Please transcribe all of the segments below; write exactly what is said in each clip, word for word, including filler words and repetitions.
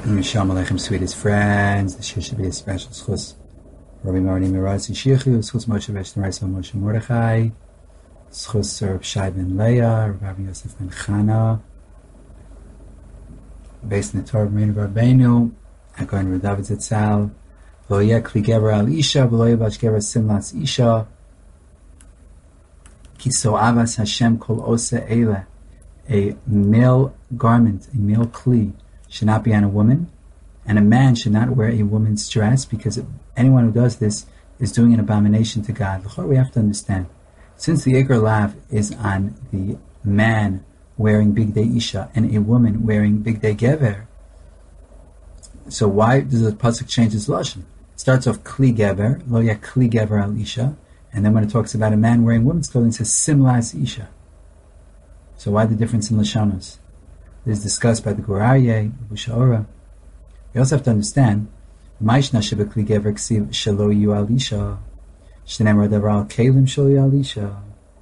Shalom Aleichem, sweetest friends. This year should be a special schus. Rabbi Marni Mirazi Shichu, schus Moshe Veshnereisa Moshe Mordechai, schus Reb Shai ben Leah, Rabbi Yosef ben Chana, based in the Torah Marina Rabbeinu, Hakohen Rav David Zatzal, V'lo yeh kli gever al isha, v'lo yeh bash gever simlas isha, ki so avas Hashem kol osa eile, a male garment, a male kli, should not be on a woman, and a man should not wear a woman's dress, because anyone who does this is doing an abomination to God. We have to understand, since the Iker Lav is on the man wearing Bigdei Isha and a woman wearing Bigdei Gever, so why does the pasuk change its lashon? It starts off Kli Gever, Lo Yeh Kli Gever al Isha, and then when it talks about a man wearing women's clothing, it says Simlas Isha. So why the difference in lashonos? This is discussed by the Gur Aryeh, Bushaora. You also have to understand, Ma'ishna shebekli gever ksiv shelo yu al isha, shneimar davar al kelim shelo yu al isha.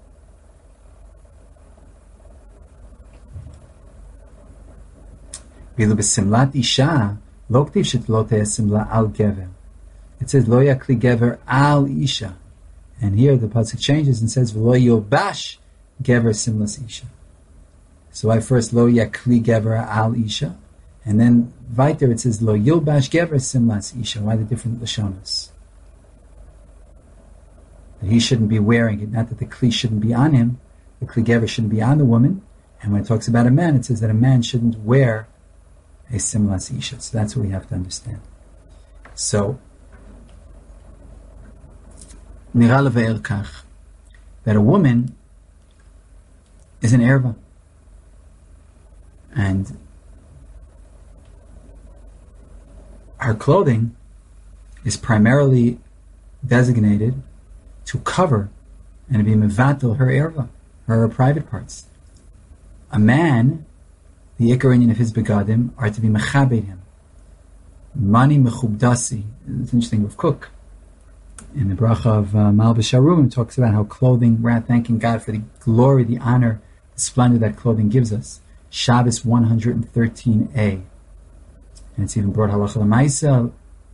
Vilu b'simlat isha, lo ktiv shetlo te'eh simla al gever. It says lo yakli gever al isha, and here the pasuk changes and says v'lo yobash gever simlas isha. So I first lo yakli gever al isha, and then weiter it says lo yilbash gever simlas isha. Why the different lashonos? That he shouldn't be wearing it. Not that the kli shouldn't be on him. The kli gever shouldn't be on the woman. And when it talks about a man, it says that a man shouldn't wear a simlas isha. So that's what we have to understand. So nira leve'er kach, that a woman is an erva. And her clothing is primarily designated to cover and to be mevatel her erva, her private parts. A man, the ikar inyan of his begadim are to be mechabed him. Mani mechubdasi. It's interesting with Cook. In the bracha of uh, Malbish Harum, it talks about how clothing, we're thanking God for the glory, the honor, the splendor that clothing gives us. Shabbos one hundred thirteen a. And it's even brought halacha l'maisa.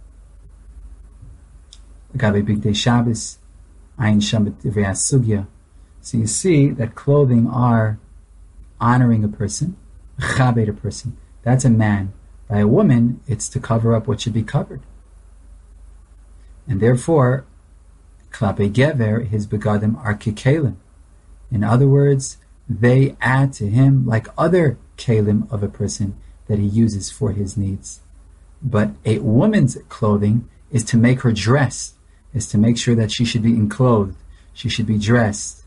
Gabe Bigdei Shabbos, Ayin Shabbat Divrei Sugya. So you see that clothing are honoring a person, chabed a person. That's a man. By a woman, it's to cover up what should be covered. And therefore, klape gever, his begadim are kikelim. In other words, they add to him like other kelim of a person that he uses for his needs. But a woman's clothing is to make her dress, is to make sure that she should be enclothed, she should be dressed.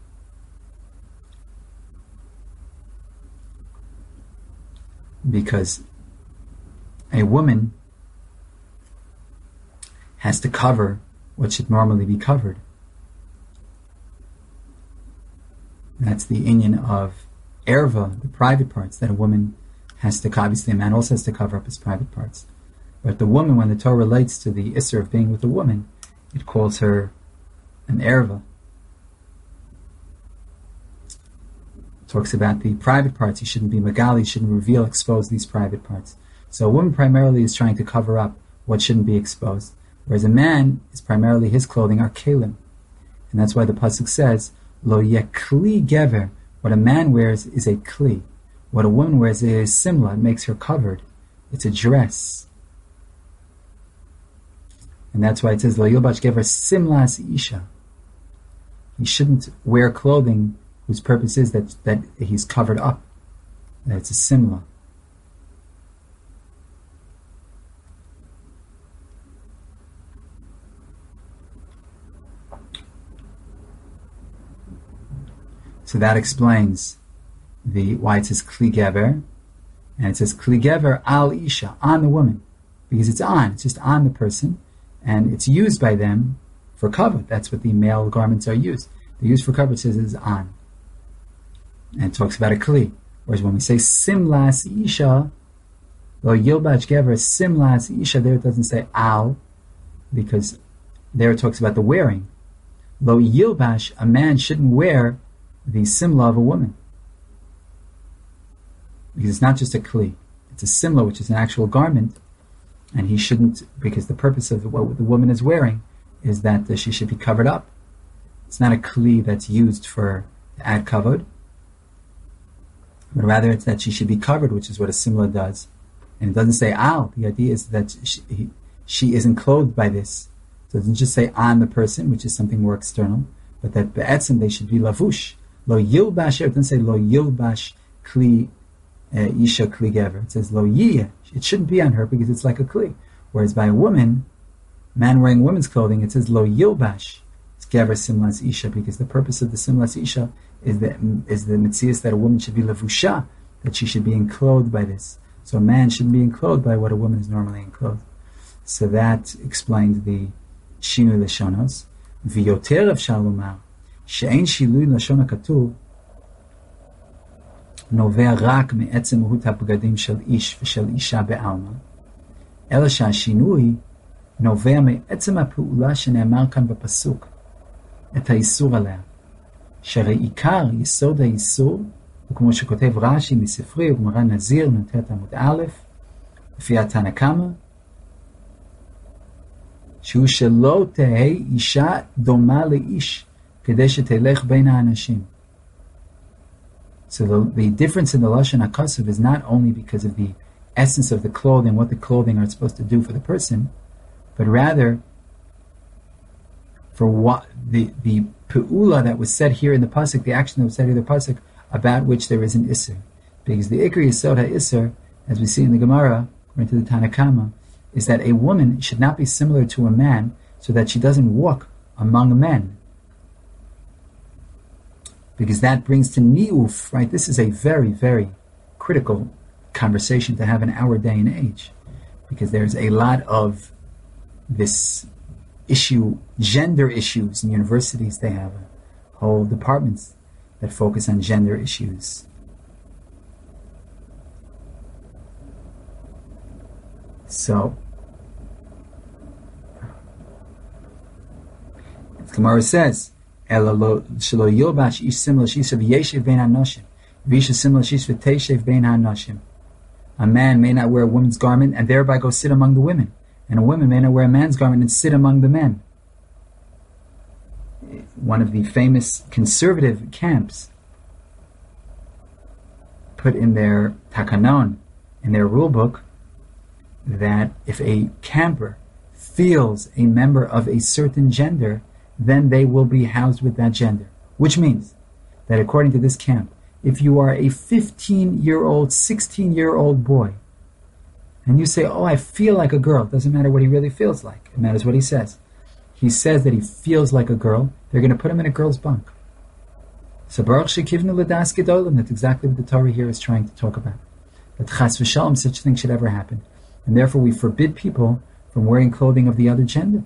Because a woman has to cover what should normally be covered. That's the inyan of erva, the private parts that a woman has to cover. Obviously, a man also has to cover up his private parts. But the woman, when the Torah relates to the isser of being with a woman, it calls her an erva. It talks about the private parts. You shouldn't be magali, you shouldn't reveal, expose these private parts. So a woman primarily is trying to cover up what shouldn't be exposed, whereas a man is primarily, his clothing are kelim. And that's why the pasuk says, Lo yeh kli gever. What a man wears is a kli. What a woman wears is simla. It makes her covered. It's a dress. And that's why it says Lo yilbash gever simlas isha. He shouldn't wear clothing whose purpose is that, that he's covered up. That it's a simla. So that explains the why it says kli gever, and it says kli gever al isha, on the woman, because it's on, it's just on the person, and it's used by them for cover. That's what the male garments are used. They're used for cover. It says it's on, and it talks about a kli. Whereas when we say simlas isha, lo yilbash gever simlas isha, there it doesn't say al, because there it talks about the wearing. Lo yilbash, a man shouldn't wear the simla of a woman. Because it's not just a kli. it's a simla, which is an actual garment, and he shouldn't, because the purpose of what the woman is wearing is that uh, she should be covered up. It's not a kli that's used for to add kavod, but rather it's that she should be covered, which is what a simla does. And it doesn't say al. The idea is that she, he, she isn't clothed by this. So it doesn't just say on the person, which is something more external, but that be'etzim they should be lavush. Lo yilbash, it doesn't say lo yilbash kli uh, isha kli gever. It says lo yiyah. It shouldn't be on her because it's like a kli. Whereas by a woman, man wearing women's clothing, it says lo yilbash. It's gever simlas isha, because the purpose of the simlas isha is the, is the mitzias that a woman should be lavusha, that she should be enclosed by this. So a man shouldn't be enclosed by what a woman is normally enclosed. So that explains the Shinui Lashonos. V'yoter אפשר לומר שאין שינוי לשון הכתוב נובע רק מעצם מהות הבגדים של איש ושל אישה בעלמא, אלא שהשינוי נובע מעצם הפעולה שנאמר כאן בפסוק, את האיסור עליה. שהרי עיקר יסוד האיסור, וכמו שכותב רש"י מספרי וגמרא נזיר נ"ט עמוד א', לפי התנא קמא, שהוא שלא תהא אישה דומה לאיש, כדי שתלך בין האנשים. So the, the difference in the Lashon HaKasuv is not only because of the essence of the clothing, what the clothing are supposed to do for the person, but rather for what the, the pe'ula that was said here in the pasuk, the action that was said here in the pasuk, about which there is an isser. Because the ikar yisod ha-isser, as we see in the Gemara, according to the Tanna Kama, is that a woman should not be similar to a man so that she doesn't walk among men. Because that brings to ni'uf, right? This is a very, very critical conversation to have in our day and age. Because there's a lot of this issue, gender issues in universities. They have whole departments that focus on gender issues. So, the Gemara says, a man may not wear a woman's garment and thereby go sit among the women, and a woman may not wear a man's garment and sit among the men. One of the famous conservative camps put in their takanon, in their rule book, that if a camper feels a member of a certain gender, then they will be housed with that gender. Which means that according to this camp, if you are a fifteen-year-old, sixteen-year-old boy, and you say, oh, I feel like a girl, it doesn't matter what he really feels like, it matters what he says. He says that he feels like a girl, they're going to put him in a girl's bunk. So Baruch Shekivnu L'das Gedolim, that's exactly what the Torah here is trying to talk about. That chas v'shalom, such a thing should ever happen. And therefore we forbid people from wearing clothing of the other gender.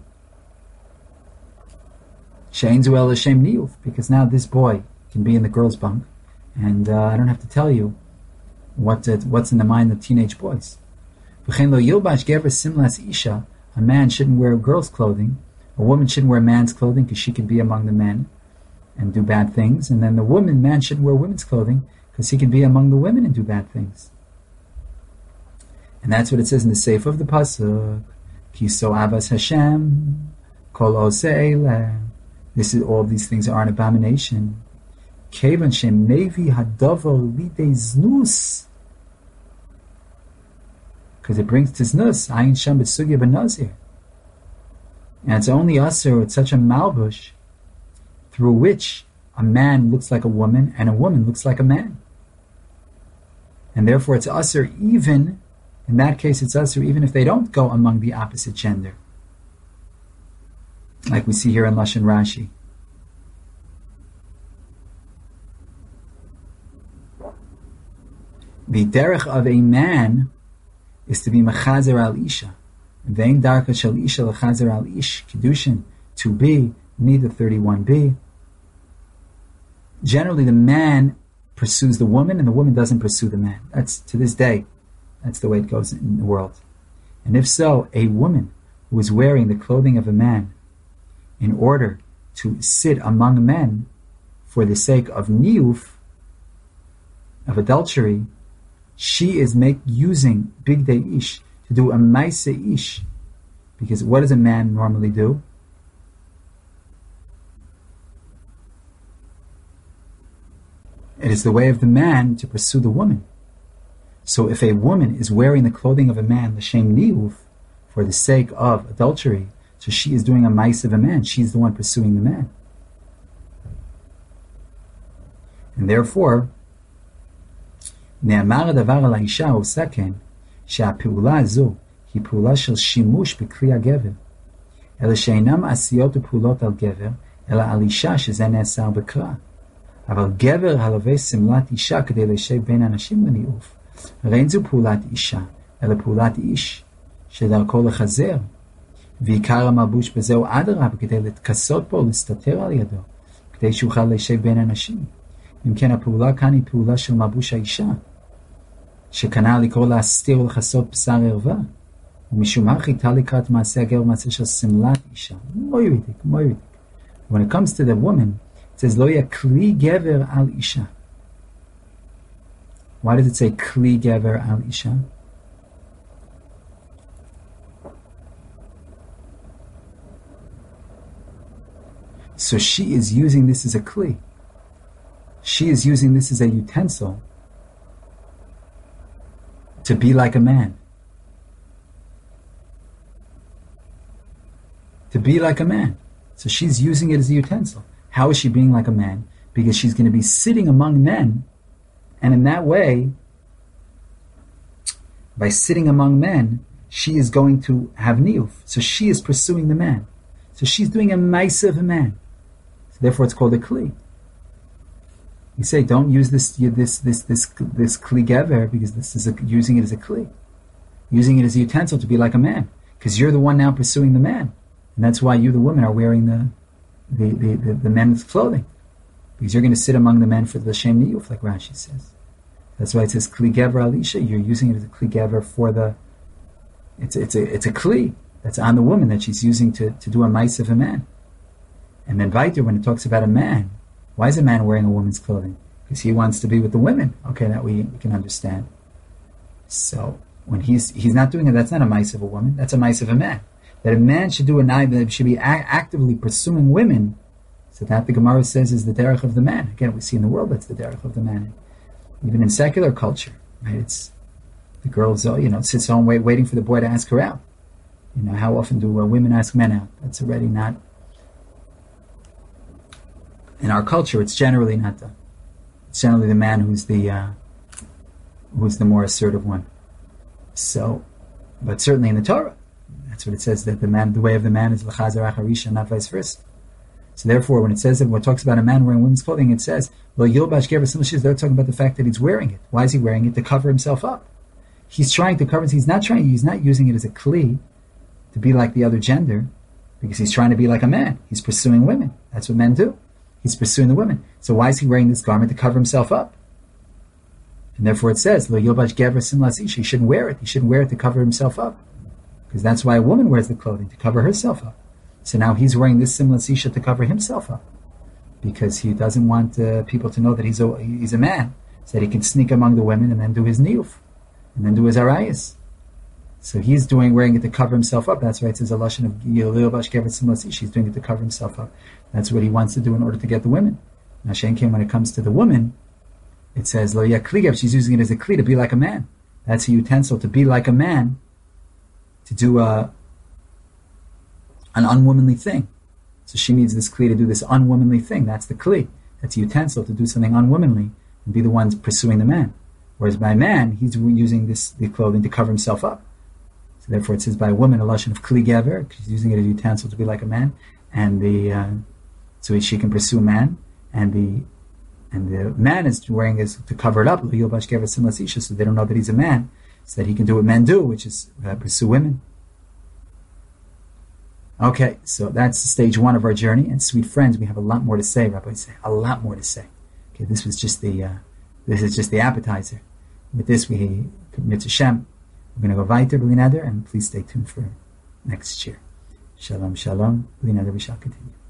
She'ein zu el l'shem niyuf, because now this boy can be in the girl's bunk, and uh, I don't have to tell you what uh, what's in the mind of teenage boys. V'chein lo yilbash gever simlas isha, a man shouldn't wear girl's clothing, a woman shouldn't wear man's clothing because she can be among the men and do bad things, and then the woman, man shouldn't wear women's clothing because he can be among the women and do bad things. And that's what it says in the Seif of the Pasuk. Ki so avas Hashem, kol oseh eileh. This is, all these things are an abomination. Kevan shem mevi hadavar lidei znus. Because it brings to znus, ayin sham b'sugya b'nazir. And it's only usher with such a malbush through which a man looks like a woman and a woman looks like a man. And therefore it's usher even, in that case it's usher even if they don't go among the opposite gender. Like we see here in Lashon Rashi. The derech of a man is to be mechazer al isha. Vein darka shel isha lechazer al ish. Kiddushin two b, neither thirty-one b. Generally, the man pursues the woman, and the woman doesn't pursue the man. That's to this day. That's the way it goes in the world. And if so, a woman who is wearing the clothing of a man in order to sit among men for the sake of niyuf, of adultery, She is make using Bigdei Ish to do a Maise Ish. Because what does a man normally do? It is the way of the man to pursue the woman. So if a woman is wearing the clothing of a man, l'shem niuf, for the sake of adultery, so she is doing a mice of a man. She's the one pursuing the man. And therefore, נאמר הדבר על האישה העושה כן, שהפעולה הזו היא פעולה של שימוש בכלי הגבר, אלא שאינם עשיות ופעולות על גבר, אלא על אישה שזה נאסר בקרא. אבל גבר הלווה סמלת אישה כדי לשב בין אנשים לניאוף, הרי אין זו פעולת אישה, אלא פעולת איש, שדרכו לחזר, ועיקר המלבוש בזהו אדרבה כדי להתכסות בו ולהסתתר על ידו, כדי שיוכל לשב בין אנשים. אם כן, הפעולה כאן היא פעולה של מלבוש האישה, שכנ"ל לקרוא להסתיר ולכסות בשר ערווה, ומשום כך הייתה לקראת מעשה הגבר מעשה של סמלת אישה. מוירידיק, מוירידיק. When it comes to the woman, it says, לא יהיה כלי גבר על אישה. Why does it say כלי גבר על אישה? So she is using this as a kli. She is using this as a utensil to be like a man. To be like a man. So she's using it as a utensil. How is she being like a man? Because she's going to be sitting among men, and in that way, by sitting among men, she is going to have niuf. So she is pursuing the man. So she's doing a maisa of a man. So therefore, it's called a kli. You say, don't use this this this this this kli gever, because this is a, using it as a kli, using it as a utensil to be like a man, because you're the one now pursuing the man, and that's why you, the woman, are wearing the the the, the, the men's clothing, because you're going to sit among the men for the shem niyuf, like Rashi says. That's why it says kli gever alisha. You're using it as a kli gever for the. It's it's a it's a kli that's on the woman that she's using to to do a mice of a man. And then weiter, when it talks about a man, why is a man wearing a woman's clothing? Because he wants to be with the women. Okay, that we, we can understand. So when he's he's not doing it, that's not a mice of a woman. That's a mice of a man. That a man should do a night that should be a- actively pursuing women. So that the Gemara says is the derech of the man. Again, we see in the world that's the derech of the man. Even in secular culture, right? It's the girl, you know, sits home wait, waiting for the boy to ask her out. You know, how often do uh, women ask men out? That's already not. In our culture, it's generally not done. It's generally the man who's the uh, who's the more assertive one. So, but certainly in the Torah, that's what it says, that the man, the way of the man is l'chazar acharisha, not vice versa. So therefore, when it says that, when it talks about a man wearing women's clothing, it says, "Lo yilbash gever simlashiz." They're talking about the fact that he's wearing it. Why is he wearing it? To cover himself up. He's trying to cover. He's not trying. He's not using it as a kli to be like the other gender, because he's trying to be like a man. He's pursuing women. That's what men do. He's pursuing the women. So why is he wearing this garment? To cover himself up. And therefore it says, Lo yilbash gever simlas isha. He shouldn't wear it. He shouldn't wear it to cover himself up. Because that's why a woman wears the clothing, to cover herself up. So now he's wearing this simlas isha to cover himself up. Because he doesn't want uh, people to know that he's a, he's a man. So that he can sneak among the women and then do his niyuf. And then do his arayas. So he's doing, wearing it to cover himself up. That's why it says a lashon of yilbash gever simlas isha. He's doing it to cover himself up. That's what he wants to do in order to get the women. Now, Shenkin, when it comes to the woman, it says, Lo ya kli gever, she's using it as a kli to be like a man. That's a utensil to be like a man, to do a, an unwomanly thing. So she needs this kli to do this unwomanly thing. That's the kli. That's a utensil to do something unwomanly and be the ones pursuing the man. Whereas by man, he's using this the clothing to cover himself up. So therefore it says by a woman, a lashon of kli gever, she's using it as a utensil to be like a man, and the uh, so she can pursue man, and the and the man is wearing is to cover it up, so they don't know that he's a man, so that he can do what men do, which is uh, pursue women. Okay, so that's stage one of our journey, and sweet friends, we have a lot more to say. Rabbi say a lot more to say. Okay, this was just the uh, this is just the appetizer. With this, we commit to Shem. We're going to go weiter, B'li Neder, and please stay tuned for next year. Shalom, shalom. B'li Neder, we shall continue.